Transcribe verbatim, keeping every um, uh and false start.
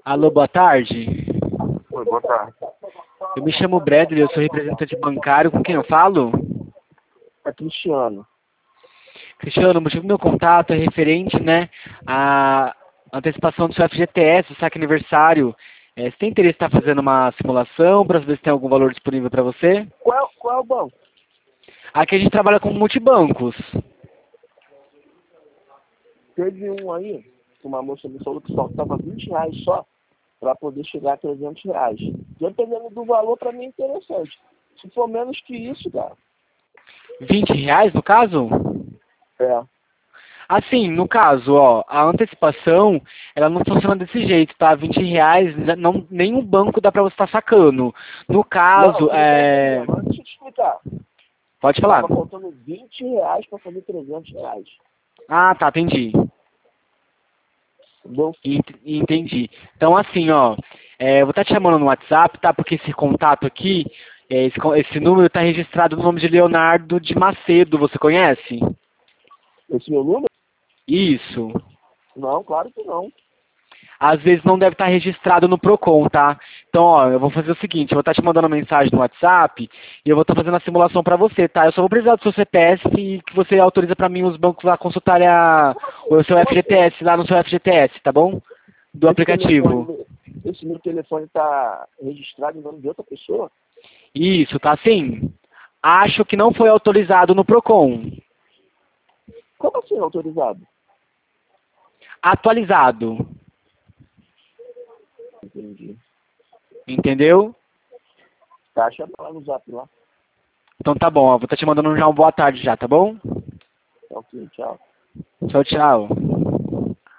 Alô, boa tarde. Oi, boa tarde. Eu me chamo Bradley, eu sou representante bancário. Com quem eu falo? É Cristiano. Cristiano, o motivo do meu contato é referente, né, à antecipação do seu F G T S, o saque aniversário. É, você tem interesse em estar fazendo uma simulação para saber se tem algum valor disponível para você? Qual, qual é o banco? Aqui a gente trabalha com multibancos. Teve um aí, que uma moça me falou que faltava vinte reais só para poder chegar a trezentos reais. Dependendo do valor, para mim é interessante. Se for menos que isso, cara. vinte reais, no caso? É. Assim, no caso, ó, a antecipação, ela não funciona desse jeito, tá? vinte reais, não, nenhum banco dá pra você estar sacando. No Não, caso, você não tá é... entendendo. Mas deixa eu te explicar. Pode falar. Tava faltando vinte reais para fazer trezentos reais. Ah, tá, entendi. Entendeu? Ent- Entendi. Então, assim, ó, é, eu vou estar te chamando no WhatsApp, tá? Porque esse contato aqui, é, esse, co- esse número está registrado no nome de Leonardo de Macedo, você conhece? Esse meu número? Isso. Não, claro que não. Às vezes não deve estar registrado no Procon, tá? Então, ó, eu vou fazer o seguinte, eu vou estar te mandando uma mensagem no WhatsApp e eu vou estar fazendo a simulação para você, tá? Eu só vou precisar do seu C P F e que você autoriza para mim os bancos lá consultarem a, o seu F G T S, lá no seu F G T S, tá bom? Do Esse aplicativo. telefone, esse meu telefone tá registrado em nome de outra pessoa? Isso, tá sim. Acho que não foi autorizado no Procon. Como assim autorizado? Atualizado. Entendi. Entendeu? Tá, chama lá no zap lá. Então tá bom, ó, vou estar te mandando já uma boa tarde já, tá bom? Tá ok, tchau. Tchau, tchau.